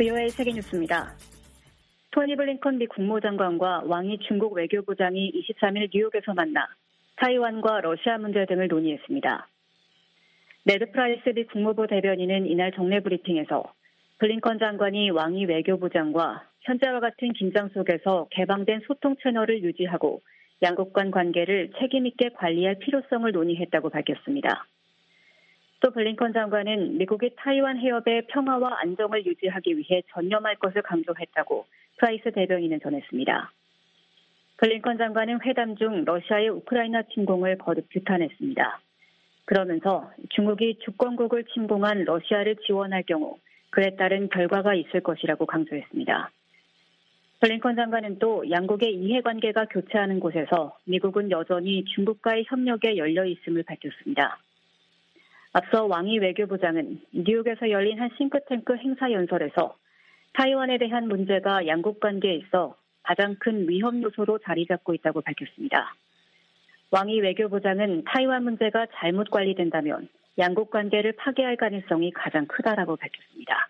VOA 세계뉴스입니다. 토니 블링컨 미 국무장관과 왕이 중국 외교부장이 23일 뉴욕에서 만나 타이완과 러시아 문제 등을 논의했습니다. 네드 프라이스 미 국무부 대변인은 이날 정례 브리핑에서 블링컨 장관이 왕이 외교부장과 현재와 같은 긴장 속에서 개방된 소통 채널을 유지하고 양국 간 관계를 책임 있게 관리할 필요성을 논의했다고 밝혔습니다. 또 블링컨 장관은 미국이 타이완 해협의 평화와 안정을 유지하기 위해 전념할 것을 강조했다고 프라이스 대변인은 전했습니다. 블링컨 장관은 회담 중 러시아의 우크라이나 침공을 거듭 규탄했습니다. 그러면서 중국이 주권국을 침공한 러시아를 지원할 경우 그에 따른 결과가 있을 것이라고 강조했습니다. 블링컨 장관은 또 양국의 이해관계가 교차하는 곳에서 미국은 여전히 중국과의 협력에 열려 있음을 밝혔습니다. 앞서 왕이 외교부장은 뉴욕에서 열린 한 싱크탱크 행사 연설에서 타이완에 대한 문제가 양국 관계에 있어 가장 큰 위험 요소로 자리 잡고 있다고 밝혔습니다. 왕이 외교부장은 타이완 문제가 잘못 관리된다면 양국 관계를 파괴할 가능성이 가장 크다라고 밝혔습니다.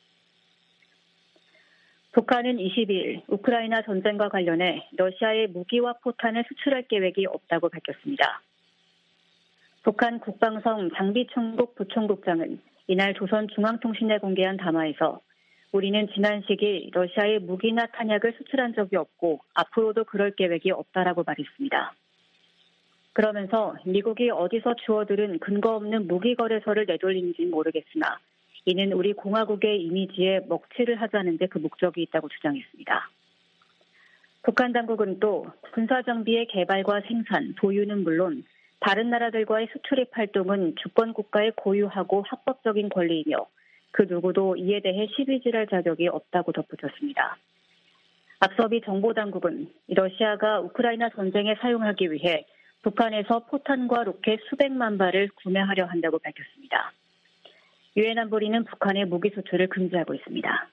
북한은 22일 우크라이나 전쟁과 관련해 러시아의 무기와 포탄을 수출할 계획이 없다고 밝혔습니다. 북한 국방성 장비총국 부총국장은 이날 조선중앙통신에 공개한 담화에서 우리는 지난 시기 러시아의 무기나 탄약을 수출한 적이 없고 앞으로도 그럴 계획이 없다라고 말했습니다. 그러면서 미국이 어디서 주워들은 근거 없는 무기 거래서를 내돌리는지는 모르겠으나 이는 우리 공화국의 이미지에 먹칠을 하자는 데 그 목적이 있다고 주장했습니다. 북한 당국은 또 군사장비의 개발과 생산, 보유는 물론 다른 나라들과의 수출입 활동은 주권 국가의 고유하고 합법적인 권리이며 그 누구도 이에 대해 시비질할 자격이 없다고 덧붙였습니다. 앞서 미 정보당국은 러시아가 우크라이나 전쟁에 사용하기 위해 북한에서 포탄과 로켓 수백만 발을 구매하려 한다고 밝혔습니다. 유엔 안보리는 북한의 무기 수출을 금지하고 있습니다.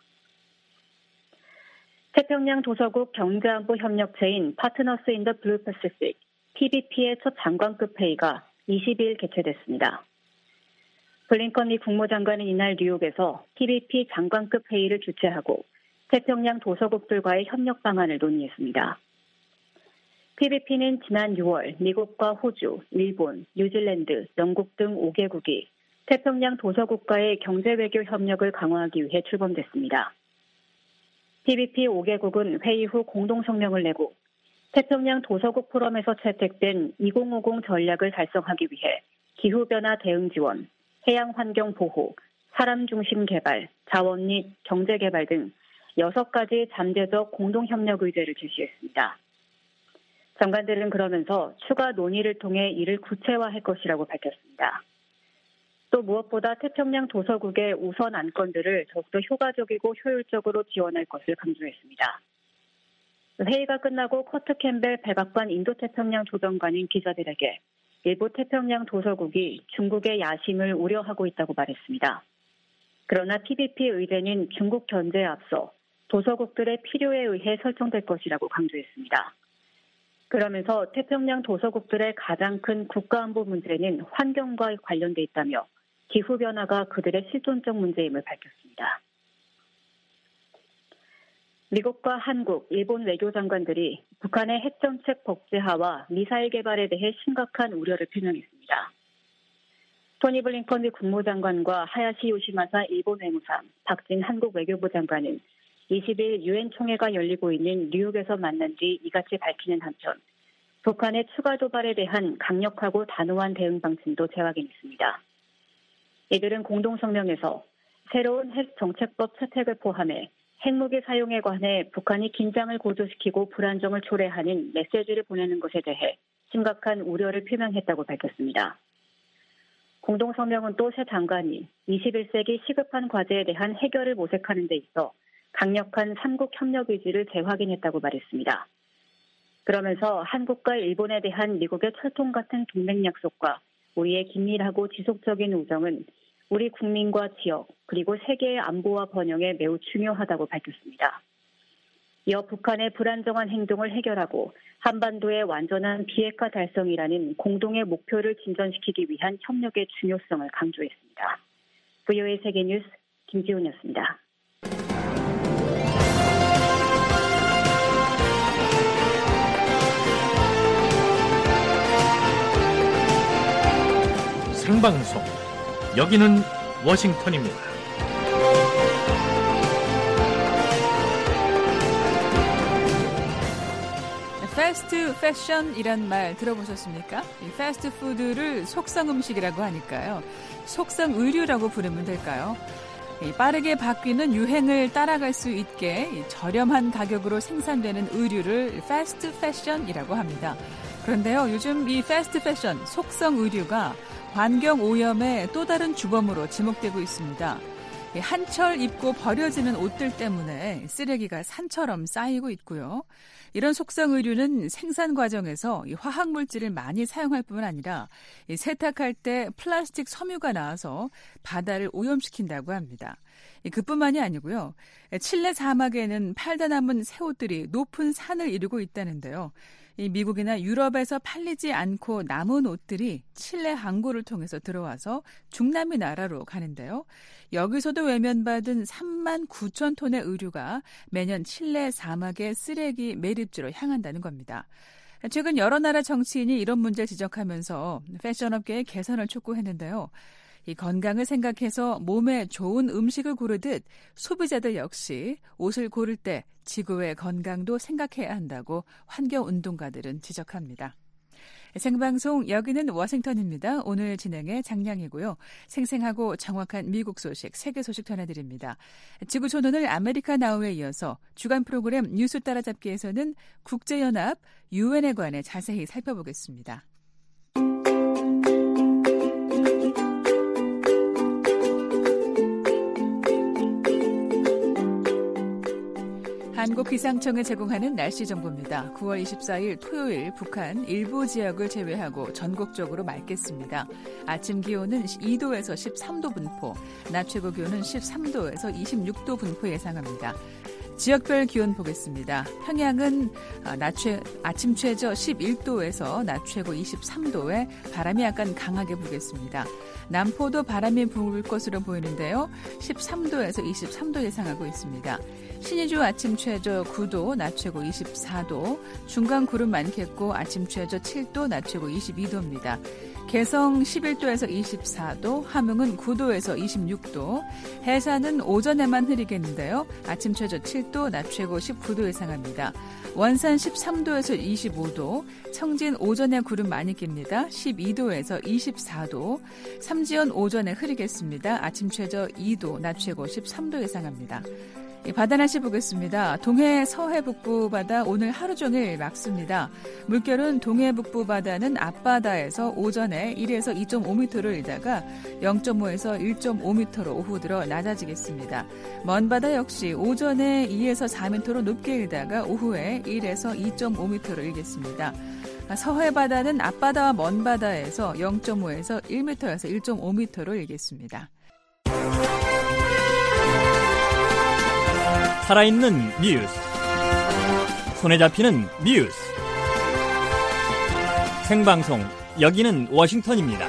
태평양 도서국 경제안보 협력체인 파트너스 인 더 블루 패시픽 TBP의 첫 장관급 회의가 20일 개최됐습니다. 블링컨 미 국무장관은 이날 뉴욕에서 TBP 장관급 회의를 주최하고 태평양 도서국들과의 협력 방안을 논의했습니다. TBP는 지난 6월 미국과 호주, 일본, 뉴질랜드, 영국 등 5개국이 태평양 도서국과의 경제외교 협력을 강화하기 위해 출범됐습니다. TBP 5개국은 회의 후 공동성명을 내고 태평양 도서국 포럼에서 채택된 2050 전략을 달성하기 위해 기후변화 대응 지원, 해양환경 보호, 사람 중심 개발, 자원 및 경제 개발 등 6가지 잠재적 공동협력 의제를 제시했습니다. 장관들은 그러면서 추가 논의를 통해 이를 구체화할 것이라고 밝혔습니다. 또 무엇보다 태평양 도서국의 우선 안건들을 더욱더 효과적이고 효율적으로 지원할 것을 강조했습니다. 회의가 끝나고 커트 캠벨 백악관 인도태평양 조정관인 기자들에게 일부 태평양 도서국이 중국의 야심을 우려하고 있다고 말했습니다. 그러나 TBP 의제는 중국 견제에 앞서 도서국들의 필요에 의해 설정될 것이라고 강조했습니다. 그러면서 태평양 도서국들의 가장 큰 국가안보 문제는 환경과 관련돼 있다며 기후변화가 그들의 실존적 문제임을 밝혔습니다. 미국과 한국, 일본 외교장관들이 북한의 핵정책 법제화와 미사일 개발에 대해 심각한 우려를 표명했습니다. 토니 블링컨 미 국무장관과 하야시 요시마사 일본 외무상, 박진 한국 외교부 장관은 20일 유엔 총회가 열리고 있는 뉴욕에서 만난 뒤 이같이 밝히는 한편 북한의 추가 도발에 대한 강력하고 단호한 대응 방침도 재확인했습니다. 이들은 공동성명에서 새로운 핵정책법 채택을 포함해 핵무기 사용에 관해 북한이 긴장을 고조시키고 불안정을 초래하는 메시지를 보내는 것에 대해 심각한 우려를 표명했다고 밝혔습니다. 공동성명은 또 새 장관이 21세기 시급한 과제에 대한 해결을 모색하는 데 있어 강력한 삼국 협력 의지를 재확인했다고 말했습니다. 그러면서 한국과 일본에 대한 미국의 철통 같은 동맹 약속과 우리의 긴밀하고 지속적인 우정은 우리 국민과 지역 그리고 세계의 안보와 번영에 매우 중요하다고 밝혔습니다. 이어 북한의 불안정한 행동을 해결하고 한반도의 완전한 비핵화 달성이라는 공동의 목표를 진전시키기 위한 협력의 중요성을 강조했습니다. VOA 세계뉴스 김지훈이었습니다. 생방송. 여기는 워싱턴입니다. 패스트 패션이란 말 들어보셨습니까? 이 패스트푸드를 속성 음식이라고 하니까요. 속성 의류라고 부르면 될까요? 빠르게 바뀌는 유행을 따라갈 수 있게 저렴한 가격으로 생산되는 의류를 패스트 패션이라고 합니다. 그런데요, 요즘 이 패스트 패션, 속성 의류가 환경 오염의 또 다른 주범으로 지목되고 있습니다. 한철 입고 버려지는 옷들 때문에 쓰레기가 산처럼 쌓이고 있고요. 이런 속성 의류는 생산 과정에서 화학물질을 많이 사용할 뿐만 아니라 세탁할 때 플라스틱 섬유가 나와서 바다를 오염시킨다고 합니다. 그뿐만이 아니고요. 칠레 사막에는 팔다 남은 새 옷들이 높은 산을 이루고 있다는데요. 미국이나 유럽에서 팔리지 않고 남은 옷들이 칠레 항구를 통해서 들어와서 중남미 나라로 가는데요. 여기서도 외면받은 3만 9천 톤의 의류가 매년 칠레 사막의 쓰레기 매립지로 향한다는 겁니다. 최근 여러 나라 정치인이 이런 문제를 지적하면서 패션업계의 개선을 촉구했는데요. 이 건강을 생각해서 몸에 좋은 음식을 고르듯 소비자들 역시 옷을 고를 때 지구의 건강도 생각해야 한다고 환경운동가들은 지적합니다. 생방송 여기는 워싱턴입니다. 오늘 진행의 장량이고요. 생생하고 정확한 미국 소식, 세계 소식 전해드립니다. 지구촌 오늘 아메리카 나우에 이어서 주간 프로그램 뉴스 따라잡기에서는 국제연합 유엔에 관해 자세히 살펴보겠습니다. 한국기상청에 제공하는 날씨 정보입니다. 9월 24일 토요일 북한 일부 지역을 제외하고 전국적으로 맑겠습니다. 아침 기온은 2도에서 13도 분포, 낮 최고 기온은 13도에서 26도 분포 예상합니다. 지역별 기온 보겠습니다. 평양은 아침 최저 11도에서 낮 최고 23도에 바람이 약간 강하게 불겠습니다. 남포도 바람이 불 것으로 보이는데요. 13도에서 23도 예상하고 있습니다. 신의주 아침 최저 9도, 낮 최고 24도, 중간 구름 많겠고 아침 최저 7도, 낮 최고 22도입니다. 개성 11도에서 24도, 함흥은 9도에서 26도, 해산은 오전에만 흐리겠는데요. 아침 최저 7도, 낮 최고 19도 예상합니다. 원산 13도에서 25도, 청진 오전에 구름 많이 낍니다. 12도에서 24도, 삼지연 오전에 흐리겠습니다. 아침 최저 2도, 낮 최고 13도 예상합니다. 바다 날씨 보겠습니다. 동해 서해 북부 바다 오늘 하루 종일 맑습니다. 물결은 동해 북부 바다는 앞바다에서 오전에 1에서 2.5m를 일다가 0.5에서 1.5m로 오후 들어 낮아지겠습니다. 먼 바다 역시 오전에 2에서 4m로 높게 일다가 오후에 1에서 2.5m로 일겠습니다. 서해 바다는 앞바다와 먼 바다에서 0.5에서 1m에서 1.5m로 일겠습니다. 살아있는 뉴스, 손에 잡히는 뉴스, 생방송 여기는 워싱턴입니다.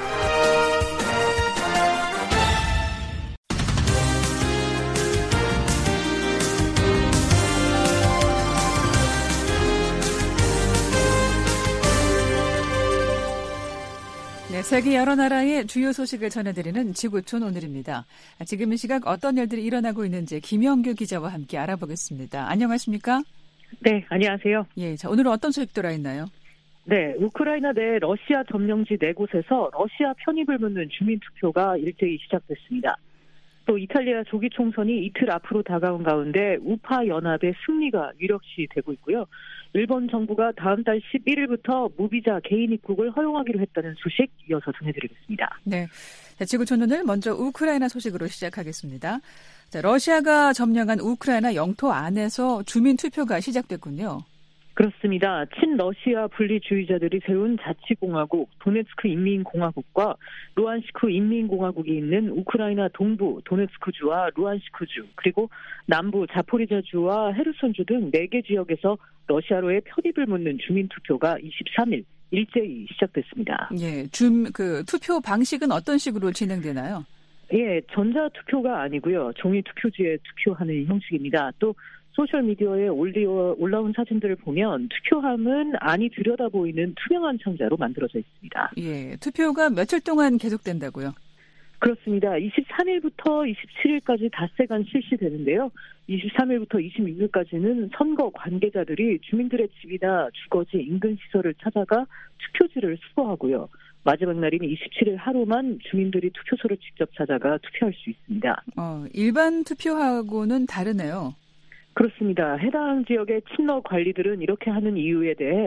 세계 여러 나라의 주요 소식을 전해드리는 지구촌 오늘입니다. 지금 이 시각 어떤 일들이 일어나고 있는지 김영규 기자와 함께 알아보겠습니다. 안녕하십니까? 네, 안녕하세요. 예, 자, 오늘은 어떤 소식 들어있나요? 네, 우크라이나 내 러시아 점령지 4곳에서 러시아 편입을 묻는 주민투표가 일제히 시작됐습니다. 또 이탈리아 조기 총선이 이틀 앞으로 다가온 가운데 우파 연합의 승리가 유력시 되고 있고요. 일본 정부가 다음 달 11일부터 무비자 개인 입국을 허용하기로 했다는 소식 이어서 전해드리겠습니다. 네, 자, 지구촌 오늘 먼저 우크라이나 소식으로 시작하겠습니다. 자, 러시아가 점령한 우크라이나 영토 안에서 주민 투표가 시작됐군요. 그렇습니다. 친러시아 분리주의자들이 세운 자치공화국 도네츠크 인민공화국과 루안시크 인민공화국이 있는 우크라이나 동부 도네츠크주와 루안시크주 그리고 남부 자포리자주와 헤르손주 등 4개 지역에서 러시아로의 편입을 묻는 주민투표가 23일 일제히 시작됐습니다. 예, 투표 방식은 어떤 식으로 진행되나요? 예, 전자투표가 아니고요. 종이 투표지에 투표하는 형식입니다. 또 소셜미디어에 올라온 사진들을 보면 투표함은 안이 들여다 보이는 투명한 상자로 만들어져 있습니다. 예, 투표가 며칠 동안 계속된다고요? 그렇습니다. 23일부터 27일까지 닷새간 실시되는데요. 23일부터 26일까지는 선거 관계자들이 주민들의 집이나 주거지, 인근 시설을 찾아가 투표지를 수거하고요. 마지막 날인 27일 하루만 주민들이 투표소를 직접 찾아가 투표할 수 있습니다. 일반 투표하고는 다르네요. 그렇습니다. 해당 지역의 친러 관리들은 이렇게 하는 이유에 대해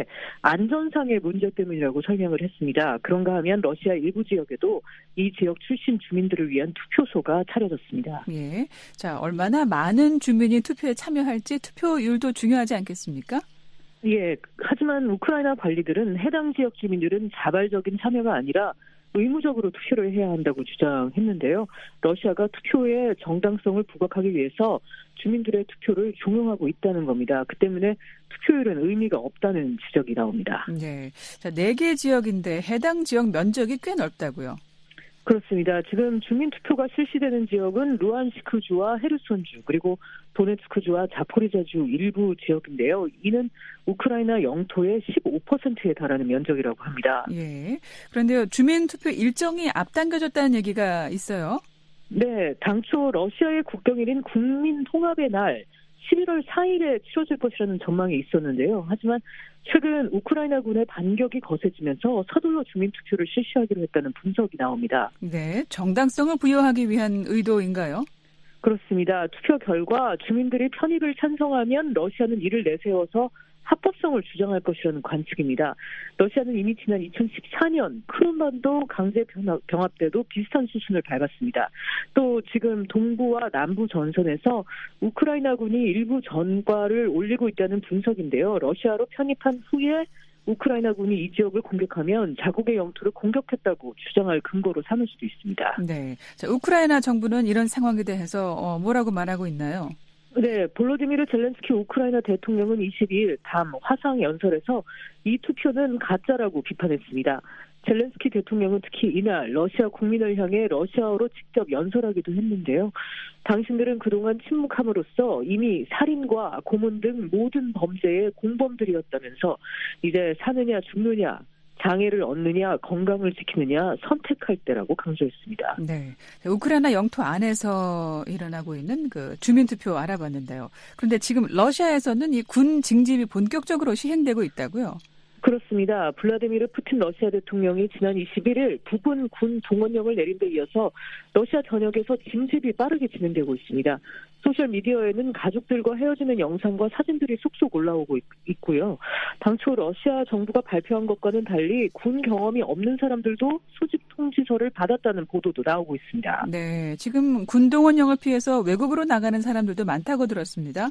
안전상의 문제 때문이라고 설명을 했습니다. 그런가 하면 러시아 일부 지역에도 이 지역 출신 주민들을 위한 투표소가 차려졌습니다. 예. 자, 얼마나 많은 주민이 투표에 참여할지 투표율도 중요하지 않겠습니까? 예. 하지만 우크라이나 관리들은 해당 지역 주민들은 자발적인 참여가 아니라 의무적으로 투표를 해야 한다고 주장했는데요. 러시아가 투표의 정당성을 부각하기 위해서 주민들의 투표를 종용하고 있다는 겁니다. 그 때문에 투표율은 의미가 없다는 지적이 나옵니다. 네. 자, 4개 지역인데 해당 지역 면적이 꽤 넓다고요? 그렇습니다. 지금 주민투표가 실시되는 지역은 루안스크주와 헤르손주 그리고 도네츠크주와 자포리자주 일부 지역인데요. 이는 우크라이나 영토의 15%에 달하는 면적이라고 합니다. 예. 그런데요, 주민투표 일정이 앞당겨졌다는 얘기가 있어요. 네, 당초 러시아의 국경일인 국민통합의 날 11월 4일에 치러질 것이라는 전망이 있었는데요. 하지만 최근 우크라이나군의 반격이 거세지면서 서둘러 주민투표를 실시하기로 했다는 분석이 나옵니다. 네, 정당성을 부여하기 위한 의도인가요? 그렇습니다. 투표 결과 주민들이 편입을 찬성하면 러시아는 이를 내세워서 합법성을 주장할 것이라는 관측입니다. 러시아는 이미 지난 2014년 크림반도 강제 병합 때도 비슷한 수순을 밟았습니다. 또 지금 동부와 남부 전선에서 우크라이나군이 일부 전과를 올리고 있다는 분석인데요. 러시아로 편입한 후에 우크라이나군이 이 지역을 공격하면 자국의 영토를 공격했다고 주장할 근거로 삼을 수도 있습니다. 네, 자, 우크라이나 정부는 이런 상황에 대해서 뭐라고 말하고 있나요? 네, 볼로디미르 젤렌스키 우크라이나 대통령은 22일 밤 화상 연설에서 이 투표는 가짜라고 비판했습니다. 젤렌스키 대통령은 특히 이날 러시아 국민을 향해 러시아어로 직접 연설하기도 했는데요. 당신들은 그동안 침묵함으로써 이미 살인과 고문 등 모든 범죄의 공범들이었다면서 이제 사느냐 죽느냐, 장애를 얻느냐, 건강을 지키느냐 선택할 때라고 강조했습니다. 네, 우크라이나 영토 안에서 일어나고 있는 그 주민투표 알아봤는데요. 그런데 지금 러시아에서는 이 군 징집이 본격적으로 시행되고 있다고요? 그렇습니다. 블라디미르 푸틴 러시아 대통령이 지난 21일 부분 군 동원령을 내린 데 이어서 러시아 전역에서 징집이 빠르게 진행되고 있습니다. 소셜미디어에는 가족들과 헤어지는 영상과 사진들이 속속 올라오고 있고요. 당초 러시아 정부가 발표한 것과는 달리 군 경험이 없는 사람들도 소집 통지서를 받았다는 보도도 나오고 있습니다. 네, 지금 군 동원령을 피해서 외국으로 나가는 사람들도 많다고 들었습니다.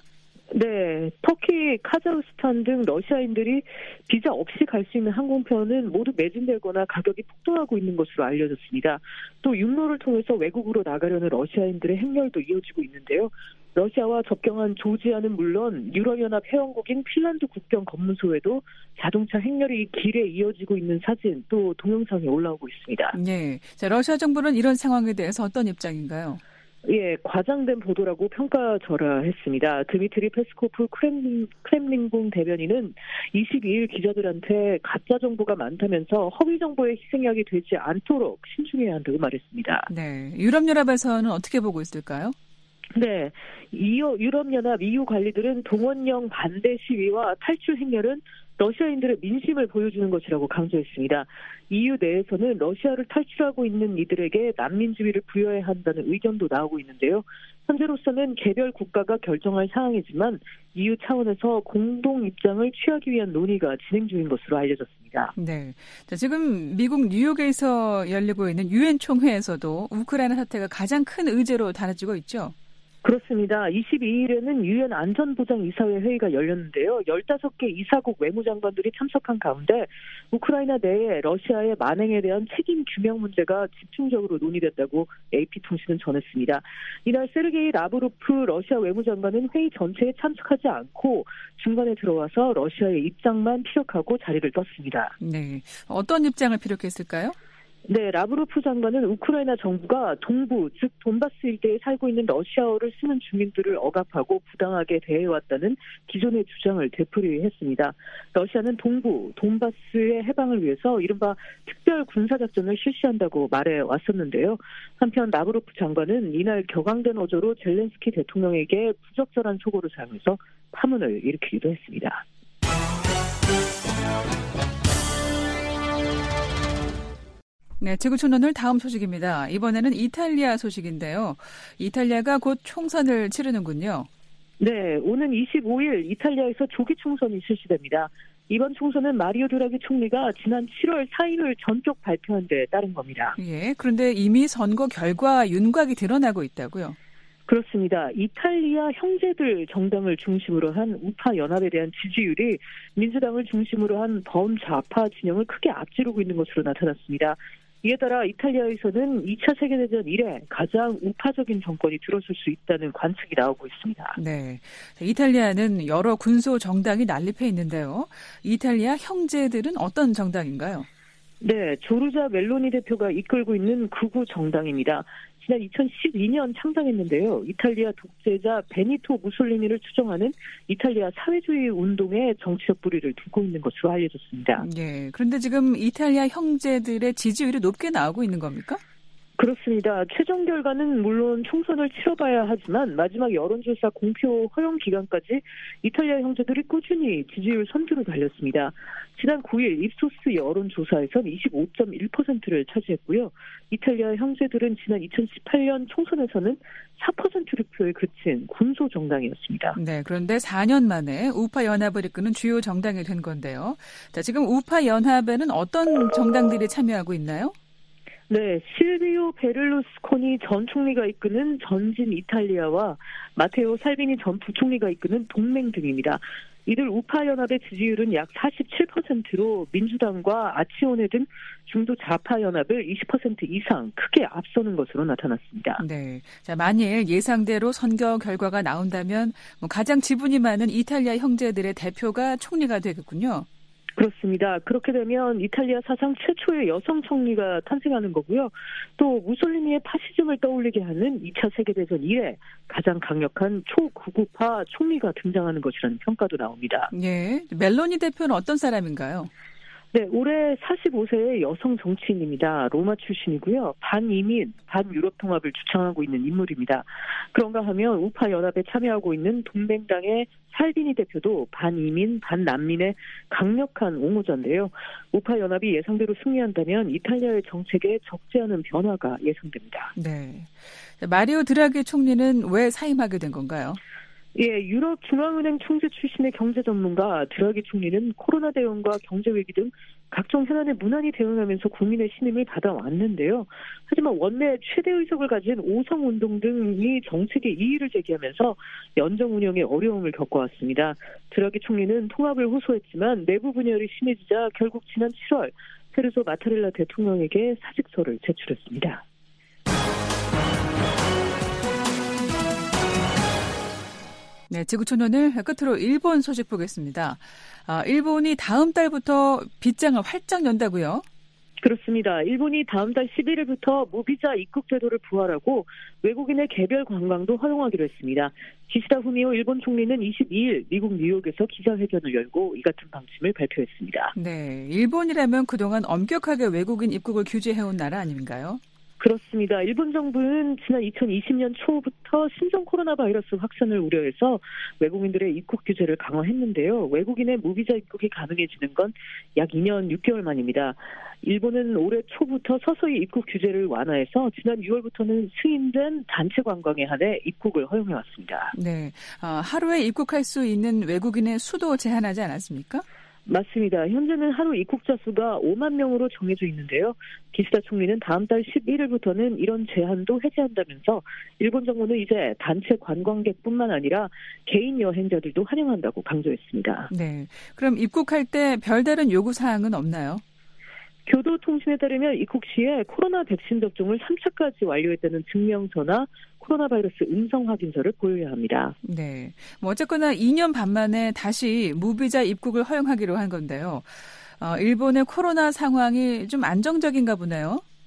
네, 터키, 카자흐스탄 등 러시아인들이 비자 없이 갈 수 있는 항공편은 모두 매진되거나 가격이 폭등하고 있는 것으로 알려졌습니다. 또 육로를 통해서 외국으로 나가려는 러시아인들의 행렬도 이어지고 있는데요. 러시아와 접경한 조지아는 물론 유럽연합 회원국인 핀란드 국경 검문소에도 자동차 행렬이 길에 이어지고 있는 사진 또 동영상이 올라오고 있습니다. 네, 자, 러시아 정부는 이런 상황에 대해서 어떤 입장인가요? 예, 과장된 보도라고 평가절하했습니다. 드미트리 페스코프 크렘린궁 대변인은 22일 기자들한테 가짜 정보가 많다면서 허위 정보에 희생양이 되지 않도록 신중해야 한다고 말했습니다. 네, 유럽연합에서는 어떻게 보고 있을까요? 네, 유럽연합 EU 관리들은 동원령 반대 시위와 탈출 행렬은 러시아인들의 민심을 보여주는 것이라고 강조했습니다. EU 내에서는 러시아를 탈출하고 있는 이들에게 난민주의를 부여해야 한다는 의견도 나오고 있는데요. 현재로서는 개별 국가가 결정할 사항이지만 EU 차원에서 공동 입장을 취하기 위한 논의가 진행 중인 것으로 알려졌습니다. 네, 자, 지금 미국 뉴욕에서 열리고 있는 유엔 총회에서도 우크라이나 사태가 가장 큰 의제로 다뤄지고 있죠. 그렇습니다. 22일에는 유엔 안전보장이사회 회의가 열렸는데요. 15개 이사국 외무장관들이 참석한 가운데 우크라이나 내에 러시아의 만행에 대한 책임 규명 문제가 집중적으로 논의됐다고 AP통신은 전했습니다. 이날 세르게이 라브로프 러시아 외무장관은 회의 전체에 참석하지 않고 중간에 들어와서 러시아의 입장만 피력하고 자리를 떴습니다. 네, 어떤 입장을 피력했을까요? 네, 라브로프 장관은 우크라이나 정부가 동부, 즉 돈바스 일대에 살고 있는 러시아어를 쓰는 주민들을 억압하고 부당하게 대해왔다는 기존의 주장을 되풀이했습니다. 러시아는 동부, 돈바스의 해방을 위해서 이른바 특별 군사작전을 실시한다고 말해왔었는데요. 한편 라브로프 장관은 이날 격앙된 어조로 젤렌스키 대통령에게 부적절한 속어를 사용해서 파문을 일으키기도 했습니다. 네, 지구촌 오늘 다음 소식입니다. 이번에는 이탈리아 소식인데요. 이탈리아가 곧 총선을 치르는군요. 네, 오는 25일 이탈리아에서 조기 총선이 실시됩니다. 이번 총선은 마리오 드라기 총리가 지난 7월 사임을 전격 발표한 데 따른 겁니다. 예, 그런데 이미 선거 결과 윤곽이 드러나고 있다고요? 그렇습니다. 이탈리아 형제들 정당을 중심으로 한 우파 연합에 대한 지지율이 민주당을 중심으로 한 범좌파 진영을 크게 앞지르고 있는 것으로 나타났습니다. 이에 따라 이탈리아에서는 2차 세계대전 이래 가장 우파적인 정권이 들어설 수 있다는 관측이 나오고 있습니다. 네, 이탈리아는 여러 군소 정당이 난립해 있는데요. 이탈리아 형제들은 어떤 정당인가요? 네, 조르자 멜로니 대표가 이끌고 있는 극우 정당입니다. 지난 2012년 창당했는데요. 이탈리아 독재자 베니토 무솔리니를 추종하는 이탈리아 사회주의 운동의 정치적 뿌리를 두고 있는 것으로 알려졌습니다. 예, 그런데 지금 이탈리아 형제들의 지지율이 높게 나오고 있는 겁니까? 그렇습니다. 최종 결과는 물론 총선을 치러봐야 하지만 마지막 여론조사 공표 허용 기간까지 이탈리아 형제들이 꾸준히 지지율 선두를 달렸습니다. 지난 9일 입소스 여론조사에선 25.1%를 차지했고요. 이탈리아 형제들은 지난 2018년 총선에서는 4% 득표에 그친 군소 정당이었습니다. 네, 그런데 4년 만에 우파 연합을 이끄는 주요 정당이 된 건데요. 자, 지금 우파 연합에는 어떤 정당들이 참여하고 있나요? 네, 실비오 베를루스코니 전 총리가 이끄는 전진 이탈리아와 마테오 살비니 전 부총리가 이끄는 동맹 등입니다. 이들 우파연합의 지지율은 약 47%로 민주당과 아치오네 등 중도 좌파 연합을 20% 이상 크게 앞서는 것으로 나타났습니다. 네, 자, 만일 예상대로 선거 결과가 나온다면 가장 지분이 많은 이탈리아 형제들의 대표가 총리가 되겠군요. 그렇습니다. 그렇게 되면 이탈리아 사상 최초의 여성 총리가 탄생하는 거고요. 또 무솔리니의 파시즘을 떠올리게 하는 2차 세계대전 이래 가장 강력한 초극우파 총리가 등장하는 것이라는 평가도 나옵니다. 예, 멜로니 대표는 어떤 사람인가요? 네, 올해 45세의 여성 정치인입니다. 로마 출신이고요. 반이민, 반유럽 통합을 주창하고 있는 인물입니다. 그런가 하면 우파 연합에 참여하고 있는 동맹당의 살비니 대표도 반이민, 반난민의 강력한 옹호자인데요. 우파 연합이 예상대로 승리한다면 이탈리아의 정책에 적지 않은 변화가 예상됩니다. 네, 마리오 드라기 총리는 왜 사임하게 된 건가요? 예, 유럽 중앙은행 총재 출신의 경제 전문가 드라기 총리는 코로나 대응과 경제 위기 등 각종 현안에 무난히 대응하면서 국민의 신임을 받아왔는데요. 하지만 원내 최대 의석을 가진 오성운동 등이 정책에 이의를 제기하면서 연정 운영에 어려움을 겪어왔습니다. 드라기 총리는 통합을 호소했지만 내부 분열이 심해지자 결국 지난 7월 세르조 마타렐라 대통령에게 사직서를 제출했습니다. 네, 지구촌 오늘 끝으로 일본 소식 보겠습니다. 일본이 다음 달부터 빗장을 활짝 연다고요? 그렇습니다. 일본이 다음 달 11일부터 무비자 입국 제도를 부활하고 외국인의 개별 관광도 허용하기로 했습니다. 기시다 후미오 일본 총리는 22일 미국 뉴욕에서 기자회견을 열고 이 같은 방침을 발표했습니다. 네, 일본이라면 그동안 엄격하게 외국인 입국을 규제해온 나라 아닌가요? 그렇습니다. 일본 정부는 지난 2020년 초부터 신종 코로나 바이러스 확산을 우려해서 외국인들의 입국 규제를 강화했는데요. 외국인의 무비자 입국이 가능해지는 건 약 2년 6개월 만입니다. 일본은 올해 초부터 서서히 입국 규제를 완화해서 지난 6월부터는 승인된 단체 관광에 한해 입국을 허용해왔습니다. 네, 하루에 입국할 수 있는 외국인의 수도 제한하지 않았습니까? 맞습니다. 현재는 하루 입국자 수가 5만 명으로 정해져 있는데요. 기시다 총리는 다음 달 11일부터는 이런 제한도 해제한다면서 일본 정부는 이제 단체 관광객뿐만 아니라 개인 여행자들도 환영한다고 강조했습니다. 네, 그럼 입국할 때 별다른 요구사항은 없나요? 교도통신에 따르면 입국 시에 코로나 백신 접종을 3차까지 완료했다는 증명서나 코로나 바이러스 음성 확인서를 보여야 합니다. 네, 어쨌거나 2년 반 만에 다시 무비자 입국을 허용하기로 한 건데요. 일본의 코로나 상황이 좀 안정적인가 보네요.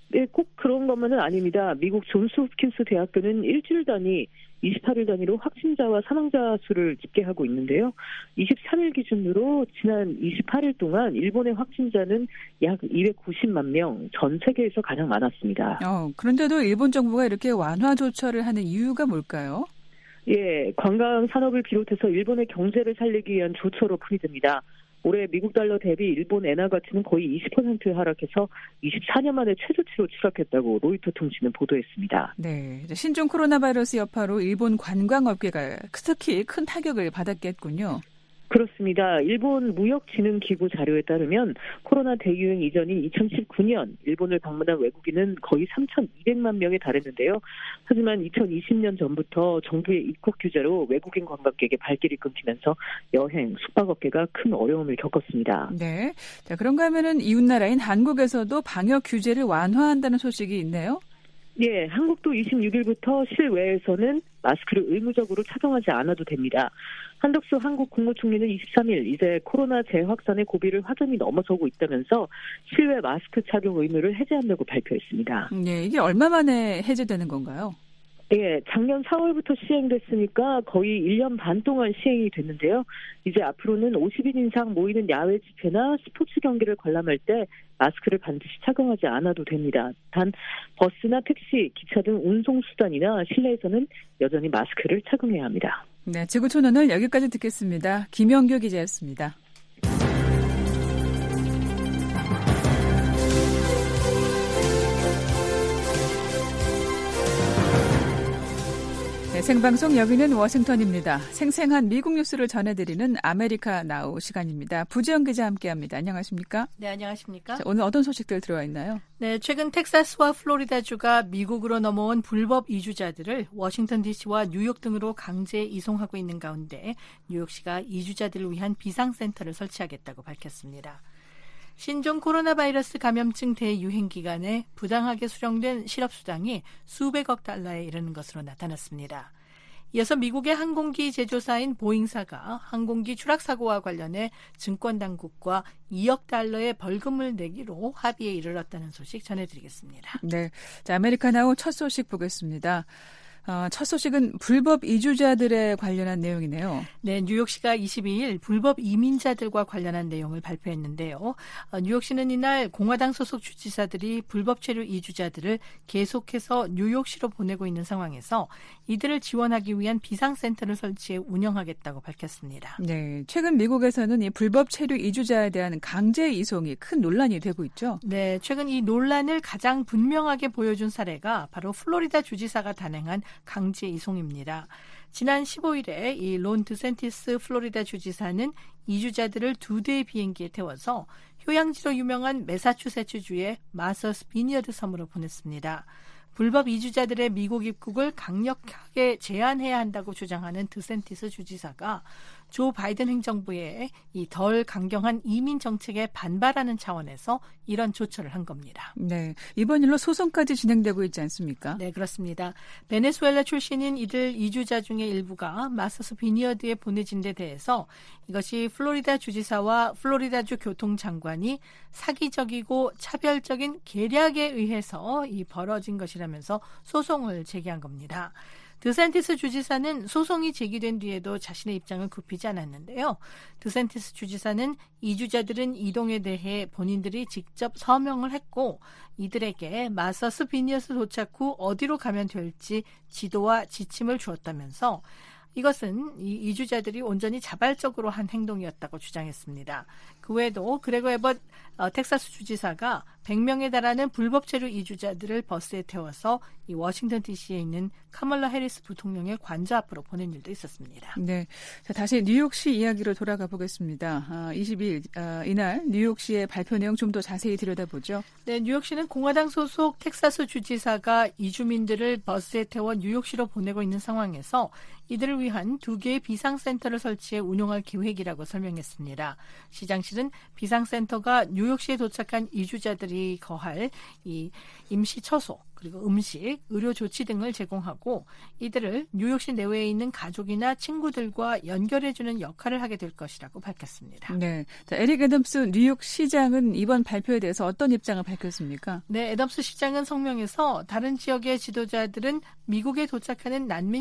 네, 꼭 그런 것만은 아닙니다. 미국 존스 홉킨스 대학교는 일주일 단위 28일 단위로 확진자와 사망자 수를 집계하고 있는데요. 23일 기준으로 지난 28일 동안 일본의 확진자는 약 290만 명, 전 세계에서 가장 많았습니다. 그런데도 일본 정부가 이렇게 완화 조처를 하는 이유가 뭘까요? 예, 관광 산업을 비롯해서 일본의 경제를 살리기 위한 조처로 풀이됩니다. 올해 미국 달러 대비 일본 엔화 가치는 거의 20% 하락해서 24년 만에 최저치로 추락했다고 로이터 통신은 보도했습니다. 네, 신종 코로나 바이러스 여파로 일본 관광업계가 특히 큰 타격을 받았겠군요. 그렇습니다. 일본 무역진흥기구 자료에 따르면 코로나 대유행 이전인 2019년 일본을 방문한 외국인은 거의 3,200만 명에 달했는데요. 하지만 2020년 전부터 정부의 입국 규제로 외국인 관광객의 발길이 끊기면서 여행, 숙박업계가 큰 어려움을 겪었습니다. 네, 자 그런가 하면은 이웃나라인 한국에서도 방역 규제를 완화한다는 소식이 있네요. 예, 한국도 26일부터 실외에서는 마스크를 의무적으로 착용하지 않아도 됩니다. 한덕수 한국 국무총리는 23일 이제 코로나 재확산의 고비를 확연히 넘어서고 있다면서 실외 마스크 착용 의무를 해제한다고 발표했습니다. 네, 이게 얼마 만에 해제되는 건가요? 예, 작년 4월부터 시행됐으니까 거의 1년 반 동안 시행이 됐는데요. 이제 앞으로는 50인 이상 모이는 야외 집회나 스포츠 경기를 관람할 때 마스크를 반드시 착용하지 않아도 됩니다. 단 버스나 택시, 기차 등 운송수단이나 실내에서는 여전히 마스크를 착용해야 합니다. 네, 지구촌언을 여기까지 듣겠습니다. 김영규 기자였습니다. 네, 생방송 여기는 워싱턴입니다. 생생한 미국 뉴스를 전해드리는 아메리카 나우 시간입니다. 부지영 기자 함께합니다. 안녕하십니까? 네, 안녕하십니까? 자, 오늘 어떤 소식들 들어와 있나요? 네, 최근 텍사스와 플로리다주가 미국으로 넘어온 불법 이주자들을 워싱턴 DC와 뉴욕 등으로 강제 이송하고 있는 가운데 뉴욕시가 이주자들을 위한 비상센터를 설치하겠다고 밝혔습니다. 신종 코로나 바이러스 감염증 대유행 기간에 부당하게 수령된 실업수당이 수백억 달러에 이르는 것으로 나타났습니다. 이어서 미국의 항공기 제조사인 보잉사가 항공기 추락사고와 관련해 증권당국과 2억 달러의 벌금을 내기로 합의에 이르렀다는 소식 전해드리겠습니다. 네, 자, 아메리카나우 첫 소식 보겠습니다. 첫 소식은 불법 이주자들에 관련한 내용이네요. 네, 뉴욕시가 22일 불법 이민자들과 관련한 내용을 발표했는데요. 뉴욕시는 이날 공화당 소속 주지사들이 불법 체류 이주자들을 계속해서 뉴욕시로 보내고 있는 상황에서 이들을 지원하기 위한 비상센터를 설치해 운영하겠다고 밝혔습니다. 네, 최근 미국에서는 이 불법 체류 이주자에 대한 강제 이송이 큰 논란이 되고 있죠. 네, 최근 이 논란을 가장 분명하게 보여준 사례가 바로 플로리다 주지사가 단행한 강제 이송입니다. 지난 15일에 이 론 드샌티스 플로리다 주지사는 이주자들을 2대의 비행기에 태워서 휴양지로 유명한 매사추세츠주의 마서스 비니어드 섬으로 보냈습니다. 불법 이주자들의 미국 입국을 강력하게 제한해야 한다고 주장하는 드샌티스 주지사가 조 바이든 행정부의 이 덜 강경한 이민 정책에 반발하는 차원에서 이런 조처를 한 겁니다. 네, 이번 일로 소송까지 진행되고 있지 않습니까? 네, 그렇습니다. 베네수엘라 출신인 이들 이주자 중에 일부가 마서스 비니어드에 보내진 데 대해서 이것이 플로리다 주지사와 플로리다주 교통장관이 사기적이고 차별적인 계략에 의해서 이 벌어진 것이라면서 소송을 제기한 겁니다. 드샌티스 주지사는 소송이 제기된 뒤에도 자신의 입장을 굽히지 않았는데요. 드샌티스 주지사는 이주자들은 이동에 대해 본인들이 직접 서명을 했고 이들에게 마서스 비니어스 도착 후 어디로 가면 될지 지도와 지침을 주었다면서 이것은 이 이주자들이 온전히 자발적으로 한 행동이었다고 주장했습니다. 그 외에도 그레거 에벗 텍사스 주지사가 100명에 달하는 불법 체류 이주자들을 버스에 태워서 이 워싱턴 DC에 있는 카멀라 해리스 부통령의 관저 앞으로 보낸 일도 있었습니다. 네, 자, 다시 뉴욕시 이야기로 돌아가 보겠습니다. 22일 이날 뉴욕시의 발표 내용 좀 더 자세히 들여다보죠. 네, 뉴욕시는 공화당 소속 텍사스 주지사가 이주민들을 버스에 태워 뉴욕시로 보내고 있는 상황에서 이들을 위한 2개의 비상센터를 설치해 운영할 계획이라고 설명했습니다. 시장실은 비상센터가 뉴욕시에 도착한 이주자들이 거할 이 임시 처소, 그리고 음식, 의료 조치 등을 제공하고 이들을 뉴욕시 내외에 있는 가족이나 친구들과 연결해주는 역할을 하게 될 것이라고 밝혔습니다. 네, 자, 에릭 애덤스 뉴욕 시장은 이번 발표에 대해서 어떤 입장을 밝혔습니까? 네, 애덤스 시장은 성명에서 다른 지역의 지도자들은 미국에 도착하는 난민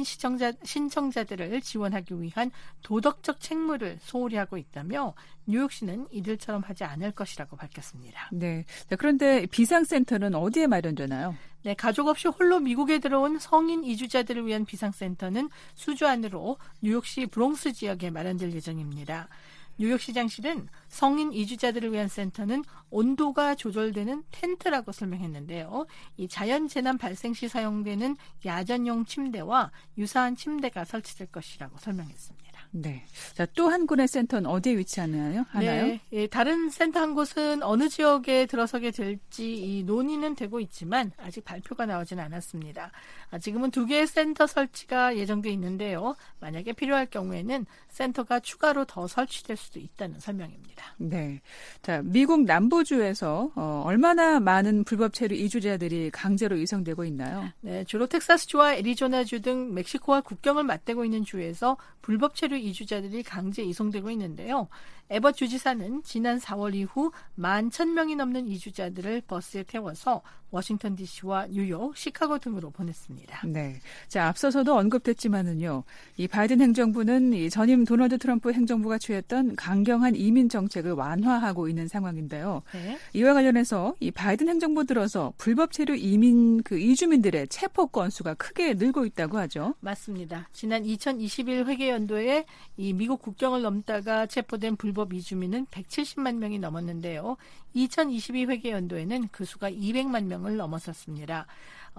신청자들을 지원하기 위한 도덕적 책무를 소홀히 하고 있다며 뉴욕시는 이들처럼 하지 않을 것이라고 밝혔습니다. 네, 자, 그런데 비상센터는 어디에 마련되나요? 네, 가족 없이 홀로 미국에 들어온 성인 이주자들을 위한 비상센터는 수주 안으로 뉴욕시 브롱스 지역에 마련될 예정입니다. 뉴욕시장실은 성인 이주자들을 위한 센터는 온도가 조절되는 텐트라고 설명했는데요. 이 자연재난 발생 시 사용되는 야전용 침대와 유사한 침대가 설치될 것이라고 설명했습니다. 네. 자, 또 한 군의 센터는 어디에 위치하나요? 네, 예, 다른 센터 한 곳은 어느 지역에 들어서게 될지 논의는 되고 있지만 아직 발표가 나오진 않았습니다. 지금은 2개의 센터 설치가 예정돼 있는데요. 만약에 필요할 경우에는 센터가 추가로 더 설치될 수도 있다는 설명입니다. 네. 자, 미국 남부주에서 얼마나 많은 불법 체류 이주자들이 강제로 이송되고 있나요? 네, 주로 텍사스주와 애리조나주 등 멕시코와 국경을 맞대고 있는 주에서 불법 체류 이주자들이 강제 이송되고 있는데요. 에벗 주지사는 지난 4월 이후 11,000명이 넘는 이주자들을 버스에 태워서 워싱턴 DC와 뉴욕, 시카고 등으로 보냈습니다. 네. 자, 앞서서도 언급됐지만은요. 이 바이든 행정부는 이 전임 도널드 트럼프 행정부가 취했던 강경한 이민 정책을 완화하고 있는 상황인데요. 네. 이와 관련해서 이 바이든 행정부 들어서 불법 체류 이민 이주민들의 체포 건수가 크게 늘고 있다고 하죠. 맞습니다. 지난 2021 회계연도에 이 미국 국경을 넘다가 체포된 불법 이주민은 170만 명이 넘었는데요. 2022 회계연도에는 그 수가 200만 명을 넘어섰습니다.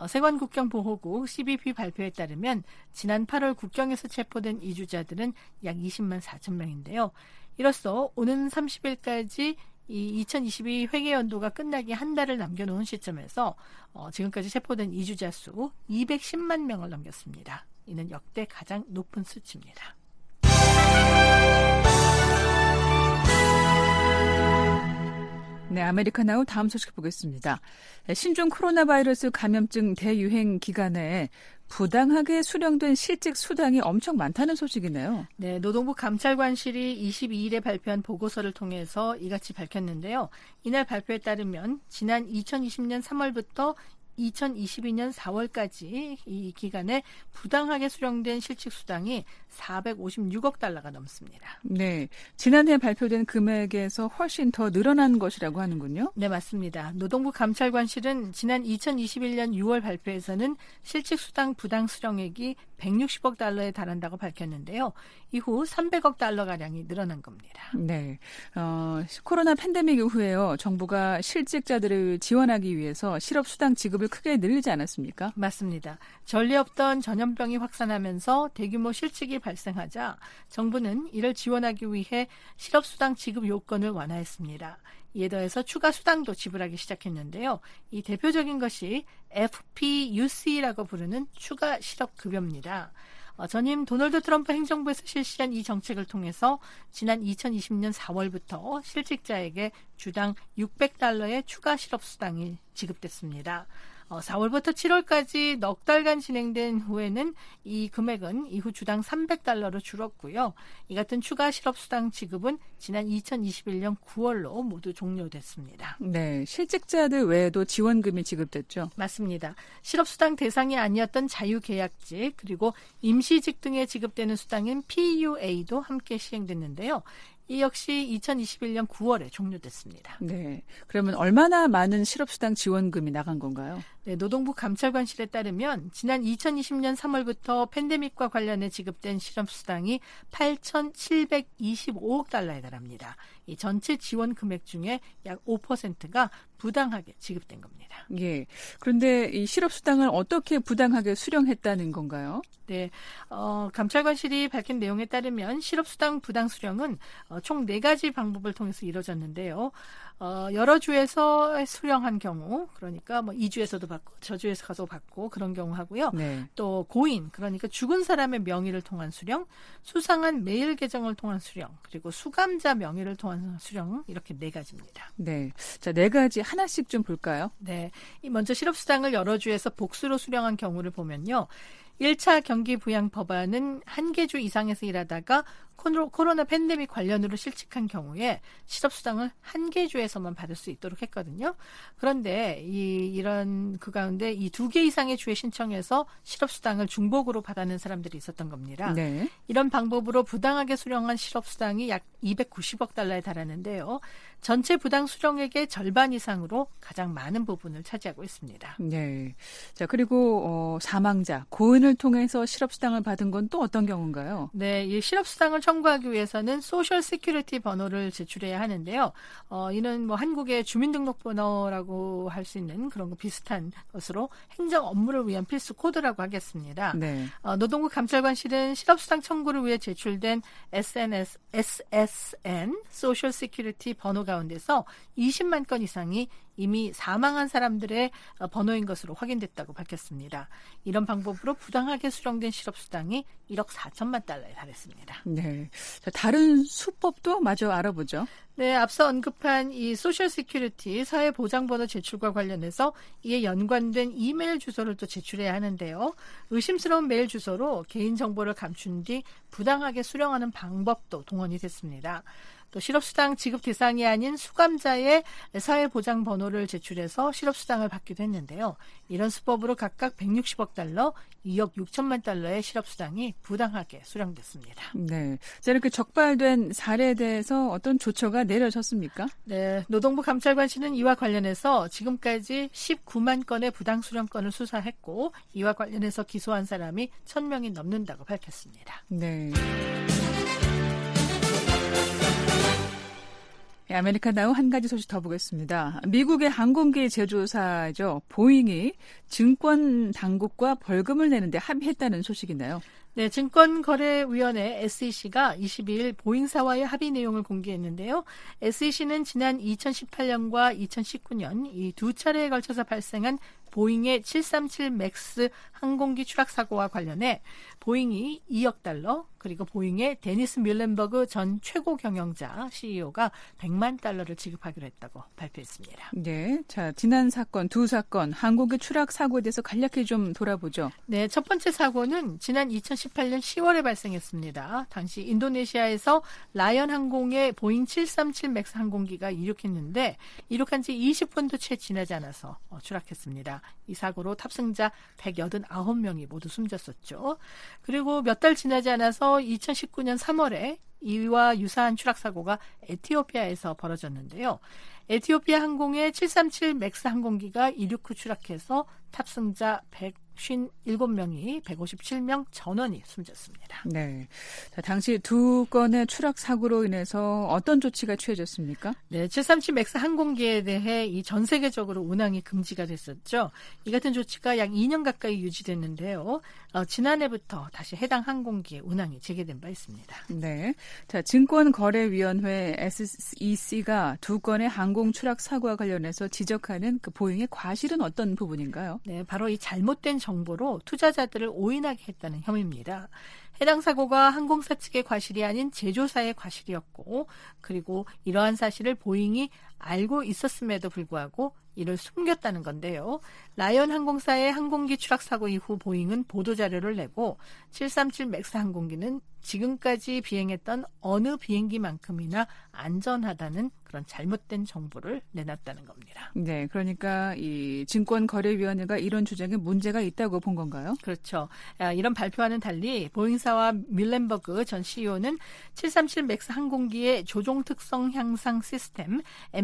세관국경보호국 CBP 발표에 따르면 지난 8월 국경에서 체포된 이주자들은 약 20만 4천 명인데요. 이로써 오는 30일까지 이 2022 회계연도가 끝나기 한 달을 남겨놓은 시점에서 지금까지 체포된 이주자 수 210만 명을 넘겼습니다. 이는 역대 가장 높은 수치입니다. 네, 아메리카나우 다음 소식 보겠습니다. 신종 코로나 바이러스 감염증 대유행 기간에 부당하게 수령된 실직 수당이 엄청 많다는 소식이네요. 네, 노동부 감찰관실이 22일에 발표한 보고서를 통해서 이같이 밝혔는데요. 이날 발표에 따르면 지난 2020년 3월부터 2022년 4월까지 이 기간에 부당하게 수령된 실직 수당이 456억 달러가 넘습니다. 네, 지난해 발표된 금액에서 훨씬 더 늘어난 것이라고 하는군요. 네, 맞습니다. 노동부 감찰관실은 지난 2021년 6월 발표에서는 실직 수당 부당 수령액이 160억 달러에 달한다고 밝혔는데요. 이후 300억 달러가량이 늘어난 겁니다. 네, 코로나 팬데믹 이후에요. 정부가 실직자들을 지원하기 위해서 실업수당 지급을 크게 늘리지 않았습니까? 맞습니다. 전례 없던 전염병이 확산하면서 대규모 실직이 발생하자 정부는 이를 지원하기 위해 실업수당 지급 요건을 완화했습니다. 이에 더해서 추가 수당도 지불하기 시작했는데요. 이 대표적인 것이 FPUC라고 부르는 추가 실업급여입니다. 전임 도널드 트럼프 행정부에서 실시한 이 정책을 통해서 지난 2020년 4월부터 실직자에게 주당 600달러의 추가 실업수당이 지급됐습니다. 4월부터 7월까지 넉 달간 진행된 후에는 이 금액은 이후 주당 300달러로 줄었고요. 이 같은 추가 실업수당 지급은 지난 2021년 9월로 모두 종료됐습니다. 네, 실직자들 외에도 지원금이 지급됐죠? 맞습니다. 실업수당 대상이 아니었던 자유계약직 그리고 임시직 등에 지급되는 수당인 PUA도 함께 시행됐는데요. 이 역시 2021년 9월에 종료됐습니다. 네, 그러면 얼마나 많은 실업수당 지원금이 나간 건가요? 네, 노동부 감찰관실에 따르면 지난 2020년 3월부터 팬데믹과 관련해 지급된 실업수당이 8,725억 달러에 달합니다. 이 전체 지원 금액 중에 약 5%가 부당하게 지급된 겁니다. 예. 그런데 이 실업수당을 어떻게 부당하게 수령했다는 건가요? 네, 감찰관실이 밝힌 내용에 따르면 실업수당 부당 수령은 총 4가지 방법을 통해서 이루어졌는데요. 여러 주에서 수령한 경우, 그러니까 이 주에서도 받고 저주에서 가서 받고 그런 경우 하고요. 네. 또 고인 그러니까 죽은 사람의 명의를 통한 수령, 수상한 메일 계정을 통한 수령, 그리고 수감자 명의를 통한 수령 이렇게 4가지입니다. 네. 자, 4가지 하나씩 좀 볼까요? 네. 먼저 실업수당을 여러 주에서 복수로 수령한 경우를 보면요. 1차 경기 부양 법안은 한 개 주 이상에서 일하다가 코로나 팬데믹 관련으로 실직한 경우에 실업수당을 한 개 주에서만 받을 수 있도록 했거든요. 그런데 이런 그 가운데 이 2개 이상의 주에 신청해서 실업수당을 중복으로 받아낸 사람들이 있었던 겁니다. 네. 이런 방법으로 부당하게 수령한 실업수당이 약 290억 달러에 달하는데요. 전체 부당 수령액의 절반 이상으로 가장 많은 부분을 차지하고 있습니다. 네. 자, 그리고 사망자, 고인을 통해서 실업수당을 받은 건 또 어떤 경우인가요? 네, 이 실업수당을 청구하기 위해서는 소셜 시큐리티 번호를 제출해야 하는데요. 이는 뭐 한국의 주민등록번호라고 할 수 있는 그런 거 비슷한 것으로 행정 업무를 위한 필수 코드라고 하겠습니다. 네. 노동부 감찰관실은 실업수당 청구를 위해 제출된 SSN 소셜 시큐리티 번호 가운데서 20만 건 이상이 이미 사망한 사람들의 번호인 것으로 확인됐다고 밝혔습니다. 이런 방법으로 부당하게 수령된 실업수당이 1억 4천만 달러에 달했습니다. 네. 자, 다른 수법도 마저 알아보죠. 네, 앞서 언급한 이 소셜 시큐리티 사회보장번호 제출과 관련해서 이에 연관된 이메일 주소를 또 제출해야 하는데요. 의심스러운 메일 주소로 개인정보를 감춘 뒤 부당하게 수령하는 방법도 동원이 됐습니다. 또 실업수당 지급 대상이 아닌 수감자의 사회보장번호를 제출해서 실업수당을 받기도 했는데요. 이런 수법으로 각각 160억 달러, 2억 6천만 달러의 실업수당이 부당하게 수령됐습니다. 네. 자, 이렇게 적발된 사례에 대해서 어떤 조처가 내려졌습니까? 네. 노동부 감찰관실은 이와 관련해서 지금까지 19만 건의 부당 수령건을 수사했고 이와 관련해서 기소한 사람이 1,000명이 넘는다고 밝혔습니다. 네. 아메리카나우 한 가지 소식 더 보겠습니다. 미국의 항공기 제조사죠. 보잉이 증권 당국과 벌금을 내는데 합의했다는 소식이나요? 네, 증권거래위원회 SEC가 22일 보잉사와의 합의 내용을 공개했는데요. SEC는 지난 2018년과 2019년 이 두 차례에 걸쳐서 발생한 보잉의 737 맥스 항공기 추락 사고와 관련해 보잉이 2억 달러, 그리고 보잉의 데니스 뮬렌버그 전 최고 경영자 CEO가 100만 달러를 지급하기로 했다고 발표했습니다. 네, 자, 지난 사건, 두 사건, 항공기 추락 사고에 대해서 간략히 좀 돌아보죠. 네, 첫 번째 사고는 지난 2018년 10월에 발생했습니다. 당시 인도네시아에서 라이언 항공의 보잉 737 맥스 항공기가 이륙했는데 이륙한 지 20분도 채 지나지 않아서 추락했습니다. 이 사고로 탑승자 189명이 모두 숨졌었죠. 그리고 몇 달 지나지 않아서 2019년 3월에 이와 유사한 추락 사고가 에티오피아에서 벌어졌는데요. 에티오피아 항공의 737 맥스 항공기가 이륙 후 추락해서 탑승자 157명이 157명 전원이 숨졌습니다. 네. 자, 당시 두 건의 추락 사고로 인해서 어떤 조치가 취해졌습니까? 네, 737 맥스 항공기에 대해 이 전 세계적으로 운항이 금지가 됐었죠. 이 같은 조치가 약 2년 가까이 유지됐는데요. 지난해부터 다시 해당 항공기의 운항이 재개된 바 있습니다. 네. 자, 증권거래위원회 SEC가 두 건의 항공 추락 사고와 관련해서 지적하는 그 보잉의 과실은 어떤 부분인가요? 네, 바로 이 잘못된 정보로 투자자들을 오인하게 했다는 혐의입니다. 해당 사고가 항공사 측의 과실이 아닌 제조사의 과실이었고, 그리고 이러한 사실을 보잉이 알고 있었음에도 불구하고 이를 숨겼다는 건데요. 라이언 항공사의 항공기 추락 사고 이후 보잉은 보도자료를 내고 737 맥스 항공기는 지금까지 비행했던 어느 비행기만큼이나 안전하다는 그런 잘못된 정보를 내놨다는 겁니다. 네, 그러니까 이 증권거래위원회가 이런 주장에 문제가 있다고 본 건가요? 그렇죠. 이런 발표와는 달리 보잉사와 뮬렌버그 전 CEO는 737 맥스 항공기의 조종 특성 향상 시스템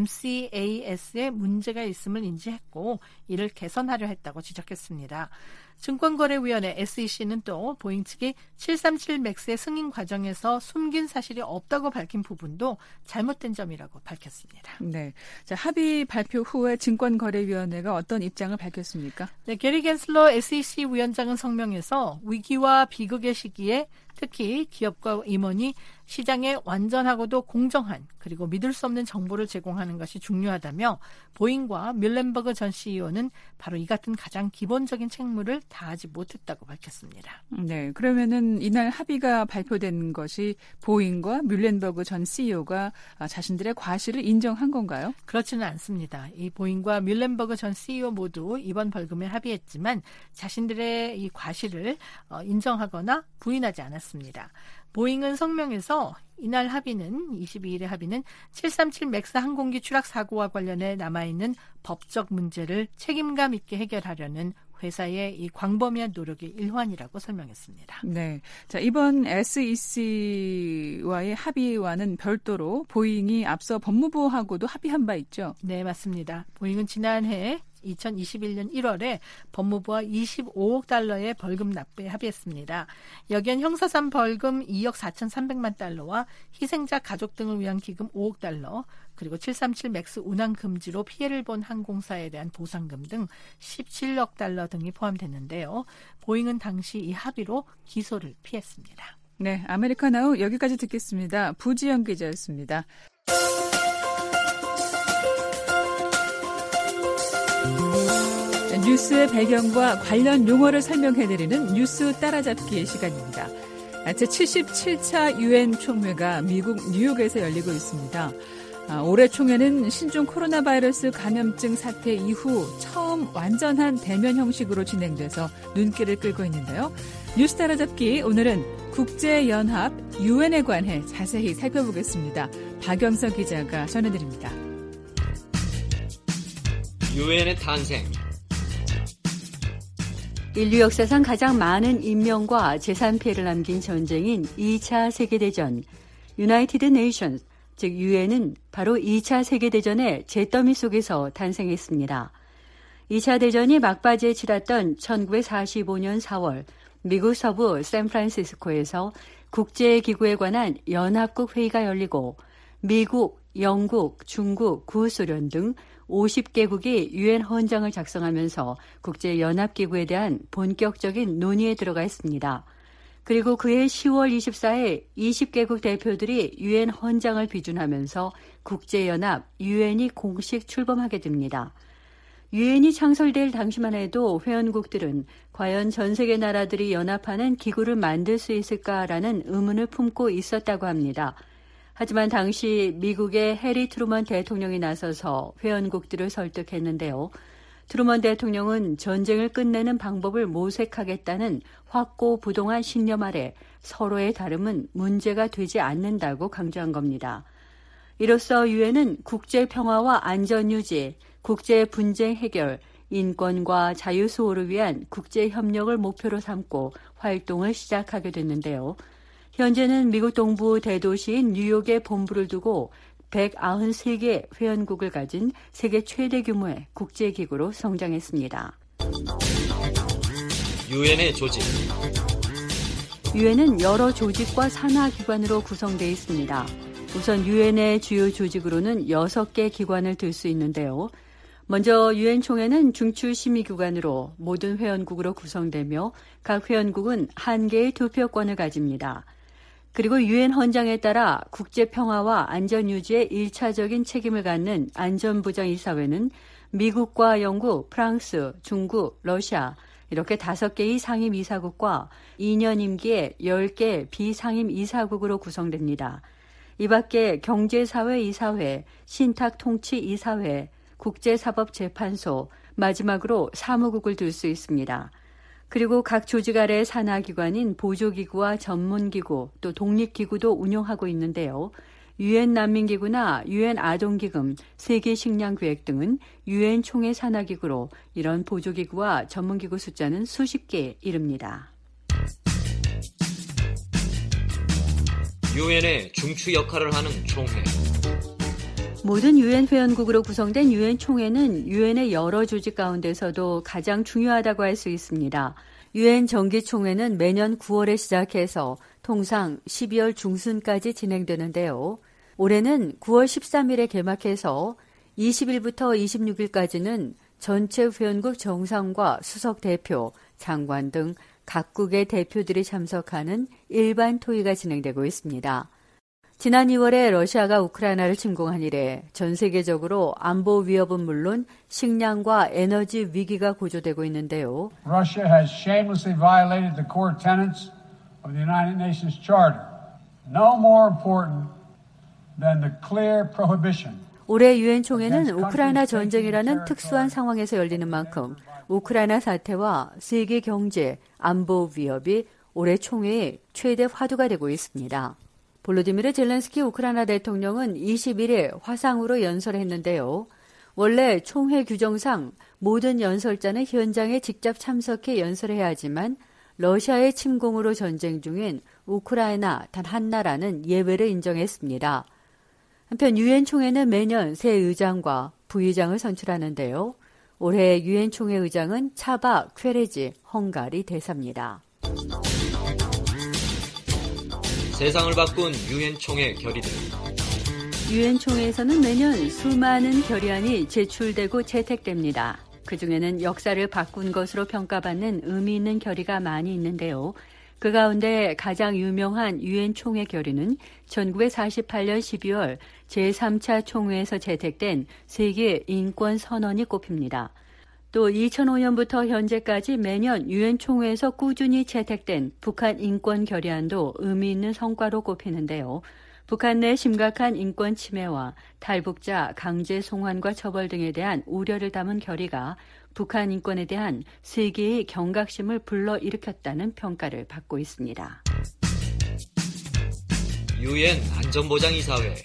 MCAS에 문제가 있음을 인지했고 이를 개선하려 했다고 지적했습니다. 증권거래위원회 SEC는 또 보잉 측이 737 맥스의 승인 과정에서 숨긴 사실이 없다고 밝힌 부분도 잘못된 점이라고 밝혔습니다. 네, 자, 합의 발표 후에 증권거래위원회가 어떤 입장을 밝혔습니까? 네, 게리 겐슬러 SEC 위원장은 성명에서 위기와 비극의 시기에 특히 기업과 임원이 시장에 완전하고도 공정한 그리고 믿을 수 없는 정보를 제공하는 것이 중요하다며 보잉과 뮬렌버그 전 CEO는 바로 이 같은 가장 기본적인 책무를 다하지 못했다고 밝혔습니다. 네, 그러면은 이날 합의가 발표된 것이 보잉과 뮬렌버그 전 CEO가 자신들의 과실을 인정한 건가요? 그렇지는 않습니다. 이 보잉과 뮬렌버그 전 CEO 모두 이번 벌금에 합의했지만 자신들의 이 과실을 인정하거나 부인하지 않았습니다. 보잉은 성명에서 이날 합의는 22일의 합의는 737 맥스 항공기 추락 사고와 관련해 남아있는 법적 문제를 책임감 있게 해결하려는 회사의 이 광범위한 노력의 일환이라고 설명했습니다. 네, 자 이번 SEC와의 합의와는 별도로 보잉이 앞서 법무부하고도 합의한 바 있죠? 네, 맞습니다. 보잉은 지난해 2021년 1월에 법무부와 25억 달러의 벌금 납부에 합의했습니다. 여기엔 형사상 벌금 2억 4,300만 달러와 희생자 가족 등을 위한 기금 5억 달러, 그리고 737 맥스 운항 금지로 피해를 본 항공사에 대한 보상금 등 17억 달러 등이 포함됐는데요. 보잉은 당시 이 합의로 기소를 피했습니다. 네, 아메리카나우 여기까지 듣겠습니다. 부지연 기자였습니다. 뉴스의 배경과 관련 용어를 설명해드리는 뉴스 따라잡기의 시간입니다. 제77차 유엔 총회가 미국 뉴욕에서 열리고 있습니다. 올해 총회는 신종 코로나 바이러스 감염증 사태 이후 처음 완전한 대면 형식으로 진행돼서 눈길을 끌고 있는데요. 뉴스 따라잡기 오늘은 국제연합 유엔에 관해 자세히 살펴보겠습니다. 박영석 기자가 전해드립니다. 유엔의 탄생. 인류 역사상 가장 많은 인명과 재산 피해를 남긴 전쟁인 2차 세계대전, 유나이티드 네이션스, 즉 유엔은 바로 2차 세계대전의 잿더미 속에서 탄생했습니다. 2차 대전이 막바지에 치렀던 1945년 4월 미국 서부 샌프란시스코에서 국제기구에 관한 연합국 회의가 열리고 미국, 영국, 중국, 구소련 등 50개국이 유엔 헌장을 작성하면서 국제연합기구에 대한 본격적인 논의에 들어가 있습니다. 그리고 그해 10월 24일 20개국 대표들이 유엔 헌장을 비준하면서 국제연합 유엔이 공식 출범하게 됩니다. 유엔이 창설될 당시만 해도 회원국들은 과연 전 세계 나라들이 연합하는 기구를 만들 수 있을까라는 의문을 품고 있었다고 합니다. 하지만 당시 미국의 해리 트루먼 대통령이 나서서 회원국들을 설득했는데요. 트루먼 대통령은 전쟁을 끝내는 방법을 모색하겠다는 확고부동한 신념 아래 서로의 다름은 문제가 되지 않는다고 강조한 겁니다. 이로써 유엔은 국제 평화와 안전 유지, 국제 분쟁 해결, 인권과 자유 수호를 위한 국제 협력을 목표로 삼고 활동을 시작하게 됐는데요. 현재는 미국 동부 대도시인 뉴욕에 본부를 두고 193개 회원국을 가진 세계 최대 규모의 국제기구로 성장했습니다. 유엔의 조직. 유엔은 여러 조직과 산하기관으로 구성되어 있습니다. 우선 유엔의 주요 조직으로는 6개 기관을 들 수 있는데요. 먼저 유엔 총회는 중추심의기관으로 모든 회원국으로 구성되며 각 회원국은 한 개의 투표권을 가집니다. 그리고 유엔 헌장에 따라 국제평화와 안전유지에 1차적인 책임을 갖는 안전보장이사회는 미국과 영국, 프랑스, 중국, 러시아 이렇게 5개의 상임이사국과 2년 임기에 10개 비상임이사국으로 구성됩니다. 이 밖에 경제사회이사회, 신탁통치이사회, 국제사법재판소, 마지막으로 사무국을 들 수 있습니다. 그리고 각 조직 아래 산하기관인 보조기구와 전문기구, 또 독립기구도 운영하고 있는데요. 유엔 난민기구나 유엔 아동기금, 세계식량계획 등은 유엔 총회 산하기구로 이런 보조기구와 전문기구 숫자는 수십 개에 이릅니다. 유엔의 중추 역할을 하는 총회. 모든 유엔 회원국으로 구성된 유엔 총회는 유엔의 여러 조직 가운데서도 가장 중요하다고 할 수 있습니다. 유엔 정기총회는 매년 9월에 시작해서 통상 12월 중순까지 진행되는데요. 올해는 9월 13일에 개막해서 20일부터 26일까지는 전체 회원국 정상과 수석 대표, 장관 등 각국의 대표들이 참석하는 일반 토의가 진행되고 있습니다. 지난 2월에 러시아가 우크라이나를 침공한 이래 전 세계적으로 안보 위협은 물론 식량과 에너지 위기가 고조되고 있는데요. Russia has shamelessly violated the core tenets of the United Nations Charter. No more important than the clear prohibition. 올해 유엔 총회는 우크라이나 전쟁이라는 특수한 상황에서 열리는 만큼 우크라이나 사태와 세계 경제, 안보 위협이 올해 총회의 최대 화두가 되고 있습니다. 볼로디미르 젤렌스키 우크라이나 대통령은 21일 화상으로 연설했는데요. 원래 총회 규정상 모든 연설자는 현장에 직접 참석해 연설해야 하지만 러시아의 침공으로 전쟁 중인 우크라이나 단 한 나라는 예외를 인정했습니다. 한편 유엔 총회는 매년 새 의장과 부의장을 선출하는데요. 올해 유엔 총회 의장은 차바 퀘레지 헝가리 대사입니다. 세상을 바꾼 유엔 총회 결의들. 유엔 총회에서는 매년 수많은 결의안이 제출되고 채택됩니다. 그중에는 역사를 바꾼 것으로 평가받는 의미 있는 결의가 많이 있는데요. 그 가운데 가장 유명한 유엔 총회 결의는 1948년 12월 제3차 총회에서 채택된 세계 인권 선언이 꼽힙니다. 또 2005년부터 현재까지 매년 유엔 총회에서 꾸준히 채택된 북한 인권 결의안도 의미 있는 성과로 꼽히는데요. 북한 내 심각한 인권 침해와 탈북자 강제 송환과 처벌 등에 대한 우려를 담은 결의가 북한 인권에 대한 세계의 경각심을 불러일으켰다는 평가를 받고 있습니다. 유엔 안전보장이사회.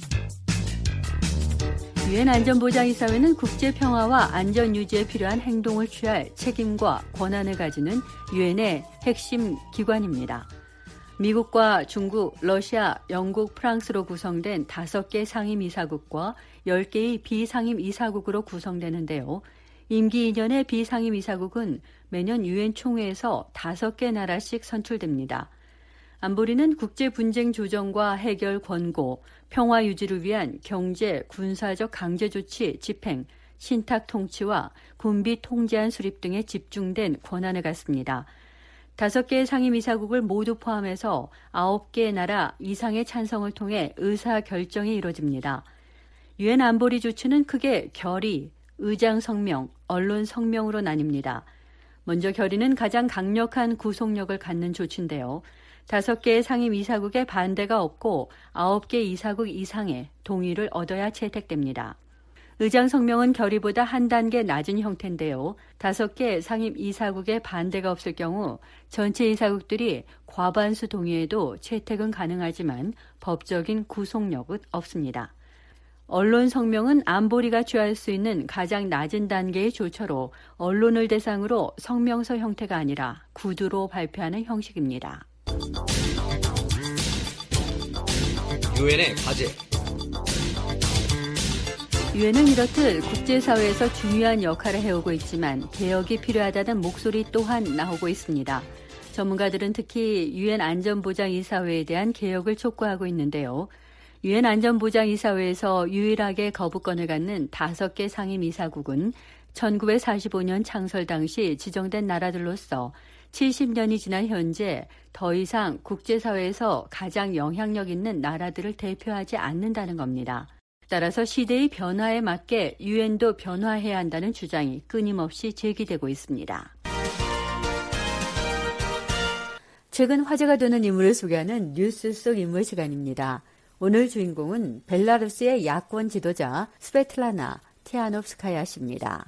유엔 안전보장이사회는 국제평화와 안전 유지에 필요한 행동을 취할 책임과 권한을 가지는 유엔의 핵심 기관입니다. 미국과 중국, 러시아, 영국, 프랑스로 구성된 5개 상임이사국과 10개의 비상임이사국으로 구성되는데요. 임기 2년의 비상임이사국은 매년 유엔 총회에서 5개 나라씩 선출됩니다. 안보리는 국제 분쟁 조정과 해결 권고, 평화 유지를 위한 경제, 군사적 강제 조치 집행, 신탁 통치와 군비 통제안 수립 등에 집중된 권한을 갖습니다. 5개의 상임이사국을 모두 포함해서 9개 나라 이상의 찬성을 통해 의사 결정이 이루어집니다. 유엔 안보리 조치는 크게 결의, 의장 성명, 언론 성명으로 나뉩니다. 먼저 결의는 가장 강력한 구속력을 갖는 조치인데요. 5개의 상임이사국의 반대가 없고 9개 이사국 이상의 동의를 얻어야 채택됩니다. 의장 성명은 결의보다 한 단계 낮은 형태인데요. 5개 상임 이사국의 반대가 없을 경우 전체 이사국들이 과반수 동의에도 채택은 가능하지만 법적인 구속력은 없습니다. 언론 성명은 안보리가 취할 수 있는 가장 낮은 단계의 조처로 언론을 대상으로 성명서 형태가 아니라 구두로 발표하는 형식입니다. 유엔의 과제. 유엔은 이렇듯 국제사회에서 중요한 역할을 해오고 있지만 개혁이 필요하다는 목소리 또한 나오고 있습니다. 전문가들은 특히 유엔 안전보장이사회에 대한 개혁을 촉구하고 있는데요. 유엔 안전보장이사회에서 유일하게 거부권을 갖는 5개 상임이사국은 1945년 창설 당시 지정된 나라들로서 70년이 지난 현재 더 이상 국제사회에서 가장 영향력 있는 나라들을 대표하지 않는다는 겁니다. 따라서 시대의 변화에 맞게 유엔도 변화해야 한다는 주장이 끊임없이 제기되고 있습니다. 최근 화제가 되는 인물을 소개하는 뉴스 속 인물 시간입니다. 오늘 주인공은 벨라루스의 야권 지도자 스베틀라나 티하노프스카야 씨입니다.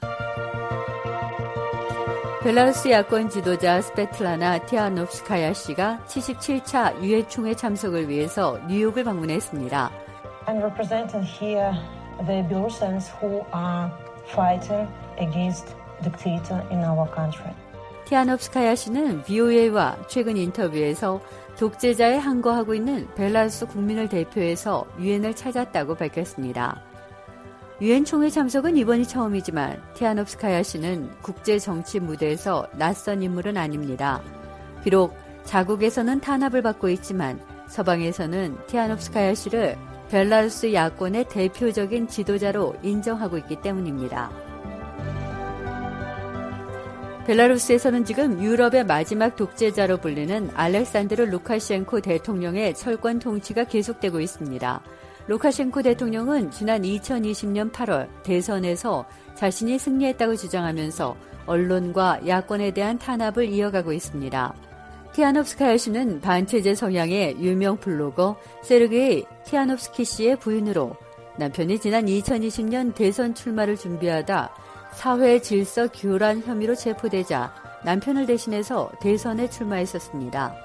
벨라루스 야권 지도자 스베틀라나 티하노프스카야 씨가 77차 유엔 총회 참석을 위해서 뉴욕을 방문했습니다. I'm representing here the Belarusians who are fighting against dictator in our country. 티하노프스카야 씨는 VOA와 최근 인터뷰에서 독재자에 항거하고 있는 벨라루스 국민을 대표해서 유엔을 찾았다고 밝혔습니다. 유엔 총회 참석은 이번이 처음이지만 티하노프스카야 씨는 국제 정치 무대에서 낯선 인물은 아닙니다. 비록 자국에서는 탄압을 받고 있지만 서방에서는 티하노프스카야 씨를 벨라루스 야권의 대표적인 지도자로 인정하고 있기 때문입니다. 벨라루스에서는 지금 유럽의 마지막 독재자로 불리는 알렉산드르 루카셴코 대통령의 철권 통치가 계속되고 있습니다. 루카셴코 대통령은 지난 2020년 8월 대선에서 자신이 승리했다고 주장하면서 언론과 야권에 대한 탄압을 이어가고 있습니다. 티하노프스카야 씨는 반체제 성향의 유명 블로거 세르게이 티하노프스키 씨의 부인으로 남편이 지난 2020년 대선 출마를 준비하다 사회 질서 교란 혐의로 체포되자 남편을 대신해서 대선에 출마했었습니다.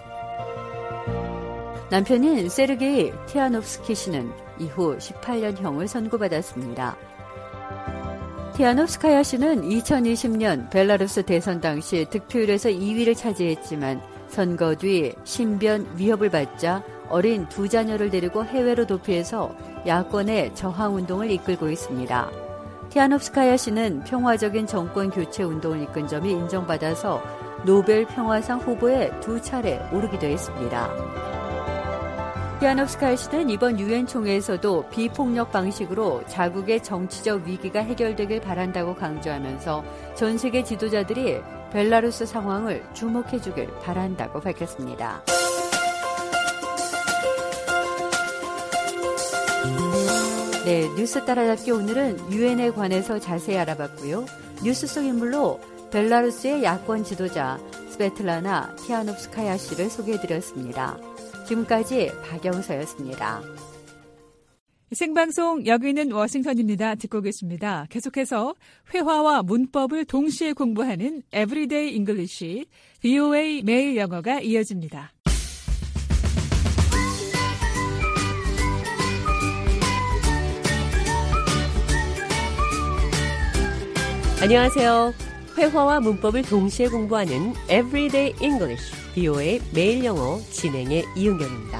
남편인 세르게이 티하노프스키 씨는 이후 18년형을 선고받았습니다. 티하노프스카야 씨는 2020년 벨라루스 대선 당시 득표율에서 2위를 차지했지만 선거 뒤 신변 위협을 받자 어린 두 자녀를 데리고 해외로 도피해서 야권의 저항운동을 이끌고 있습니다. 티하노프스카야 씨는 평화적인 정권 교체 운동을 이끈 점이 인정받아서 노벨 평화상 후보에 2차례 오르기도 했습니다. 티하노프스카야 씨는 이번 유엔 총회에서도 비폭력 방식으로 자국의 정치적 위기가 해결되길 바란다고 강조하면서 전 세계 지도자들이 벨라루스 상황을 주목해주길 바란다고 밝혔습니다. 네, 뉴스 따라잡기 오늘은 유엔에 관해서 자세히 알아봤고요. 뉴스 속 인물로 벨라루스의 야권 지도자 스베틀라나 티하노프스카야 씨를 소개해드렸습니다. 지금까지 박영서였습니다. 생방송 여기는 워싱턴입니다. 듣고 계십니다. 계속해서 회화와 문법을 동시에 공부하는 Everyday English, VOA 매일 영어가 이어집니다. 안녕하세요. 회화와 문법을 동시에 공부하는 Everyday English, VOA 매일 영어 진행의 이은경입니다.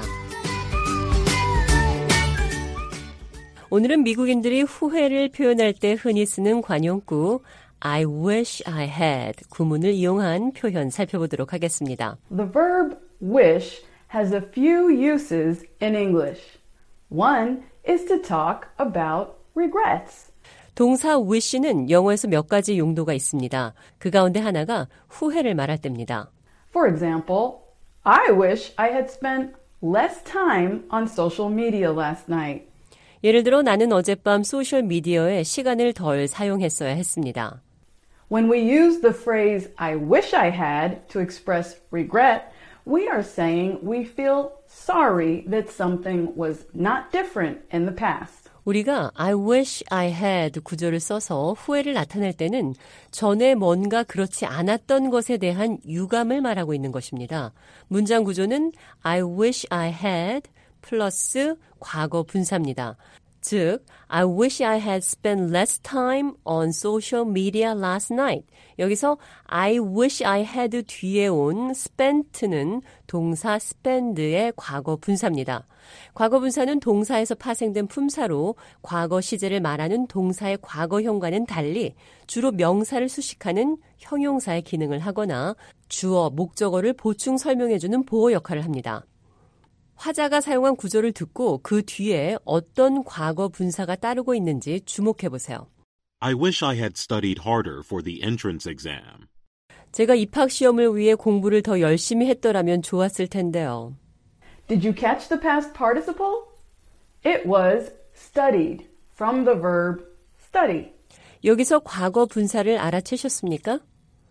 오늘은 미국인들이 후회를 표현할 때 흔히 쓰는 관용구 I wish I had 구문을 이용한 표현 살펴보도록 하겠습니다. The verb wish has a few uses in English. One is to talk about regrets. 동사 wish는 영어에서 몇 가지 용도가 있습니다. 그 가운데 하나가 후회를 말할 때입니다. For example, I wish I had spent less time on social media last night. 예를 들어 나는 어젯밤 소셜미디어에 시간을 덜 사용했어야 했습니다. When we use the phrase I wish I had to express regret, we are saying we feel sorry that something was not different in the past. 우리가 I wish I had 구조를 써서 후회를 나타낼 때는 전에 뭔가 그렇지 않았던 것에 대한 유감을 말하고 있는 것입니다. 문장 구조는 I wish I had 플러스 과거 분사입니다. 즉, I wish I had spent less time on social media last night. 여기서 I wish I had 뒤에 온 spent는 동사 spend의 과거 분사입니다. 과거 분사는 동사에서 파생된 품사로 과거 시제를 말하는 동사의 과거형과는 달리 주로 명사를 수식하는 형용사의 기능을 하거나 주어, 목적어를 보충 설명해주는 보호 역할을 합니다. 화자가 사용한 구조를 듣고 그 뒤에 어떤 과거 분사가 따르고 있는지 주목해 보세요. I wish I had studied harder for the entrance exam. 제가 입학 시험을 위해 공부를 더 열심히 했더라면 좋았을 텐데요. Did you catch the past participle? It was studied from the verb study. 여기서 과거 분사를 알아채셨습니까?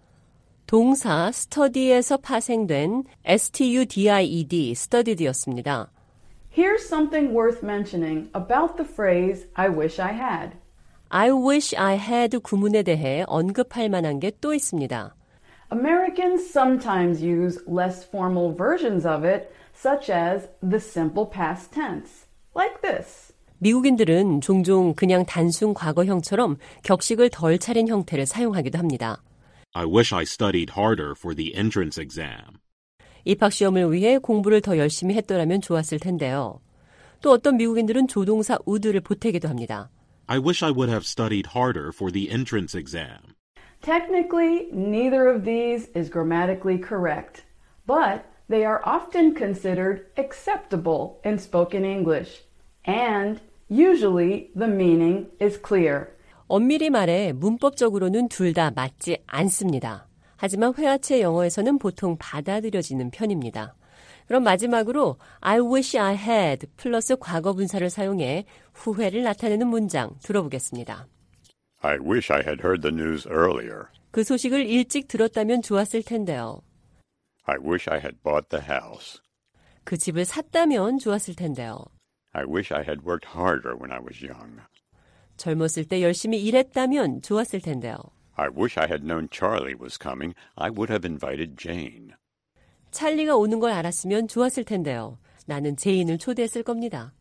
동사 study에서 파생된 studied, studied였습니다. Here's something worth mentioning about the phrase I wish I had. I wish I had 구문에 대해 언급할 만한 게 또 있습니다. Americans sometimes use less formal versions of it, such as the simple past tense, like this. 미국인들은 종종 그냥 단순 과거형처럼 격식을 덜 차린 형태를 사용하기도 합니다. I wish I studied harder for the entrance exam. 입학시험을 위해 공부를 더 열심히 했더라면 좋았을 텐데요. 또 어떤 미국인들은 조동사 would를 보태기도 합니다. I wish I would have studied harder for the entrance exam. Technically, neither of these is grammatically correct, but they are often considered acceptable in spoken English, and usually the meaning is clear. 엄밀히 말해 문법적으로는 둘 다 맞지 않습니다. 하지만 회화체 영어에서는 보통 받아들여지는 편입니다. 그럼 마지막으로 I wish I had 플러스 과거 분사를 사용해 후회를 나타내는 문장 들어보겠습니다. I wish I had heard the news earlier. 그 소식을 일찍 들었다면 좋았을 텐데요. I wish I had bought the house. 그 집을 샀다면 좋았을 텐데요. I wish I had worked harder when I was young. 젊었을 때 열심히 일했다면 좋았을 텐데요. I wish I had known Charlie was coming. I would have invited Jane. 찰리가 오는 걸 알았으면 좋았을 텐데요. 나는 제인을 초대했을 겁니다.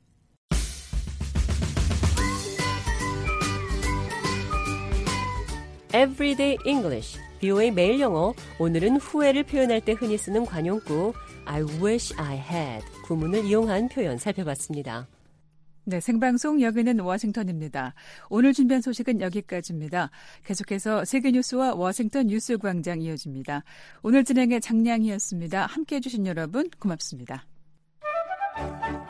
Everyday English, VOA 매일 영어. 오늘은 후회를 표현할 때 흔히 쓰는 관용구 I wish I had 구문을 이용한 표현 살펴봤습니다. 네, 생방송 여기는 워싱턴입니다. 오늘 준비한 소식은 여기까지입니다. 계속해서 세계뉴스와 워싱턴 뉴스광장 이어집니다. 오늘 진행의 장량희였습니다. 함께해 주신 여러분 고맙습니다.